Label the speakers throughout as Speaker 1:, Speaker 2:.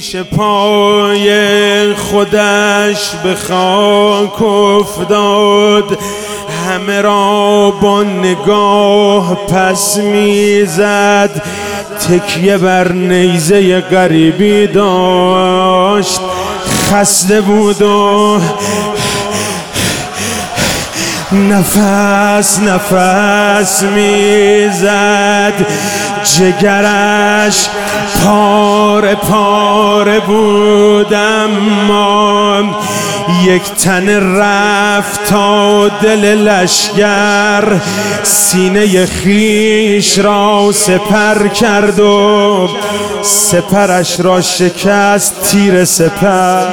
Speaker 1: پیش پای خودش به خاک افتاد، همه را با نگاه پس میزد. تکیه بر نیزه غریبی داشت، خسته بود و نفس میزد. جگرش پاره پاره بود، اما یک تن رفت تا دل لشگر، سینه خیش را سپر کرد و سپرش را شکست تیر سپر.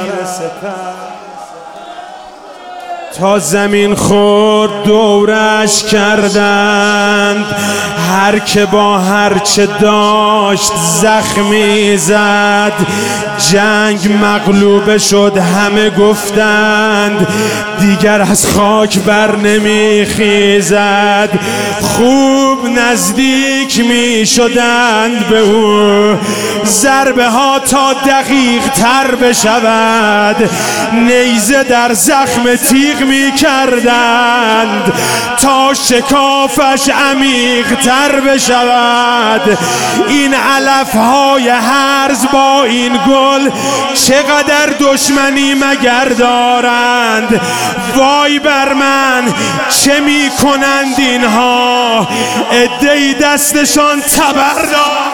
Speaker 1: تا زمین خورد دورش کردند، هر که با هر چه داشت زخمی زد. جنگ مغلوبه شد، همه گفتند دیگر از خاک بر نمی خیزد. خوب نزدیک می شدند به او، ضربه ها تا دقیق تر بشود. نیزه در زخم تیغ می کردند تا شکافش عمیق تر بشود. این علف های هرز با این گل چقدر دشمنی مگر دارند؟ وای بر من چه می کنند اینها؟ عده‌ای دستشان تبر داد.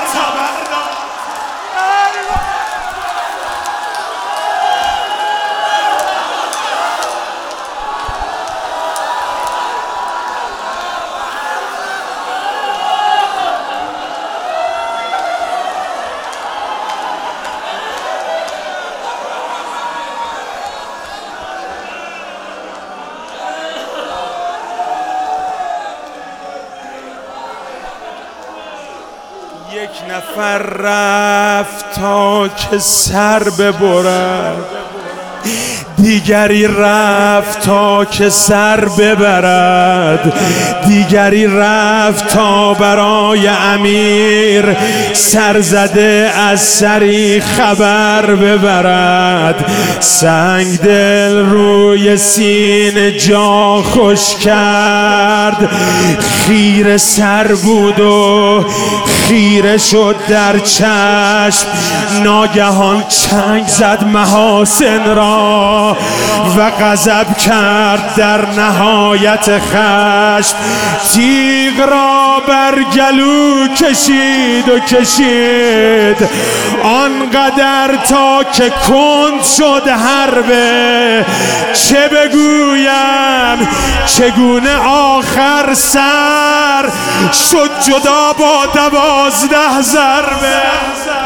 Speaker 1: یک نفر رفت تا که سر ببرد، دیگری رفت تا که سر ببرد. دیگری رفت تا برای امیر سرزده از سری خبر ببرد. سنگ دل روی سینه جا خوش کرد، خیره سر بود و خیره شد در چشم. ناگهان چنگ زد محاسن را و غضب کرد در نهایت خشم. تیغ را بر گلو کشید و کشید، آنقدر تا که کند شد حربه. چه بگویم چگونه آخر سر شد جدا با 12 ضربه.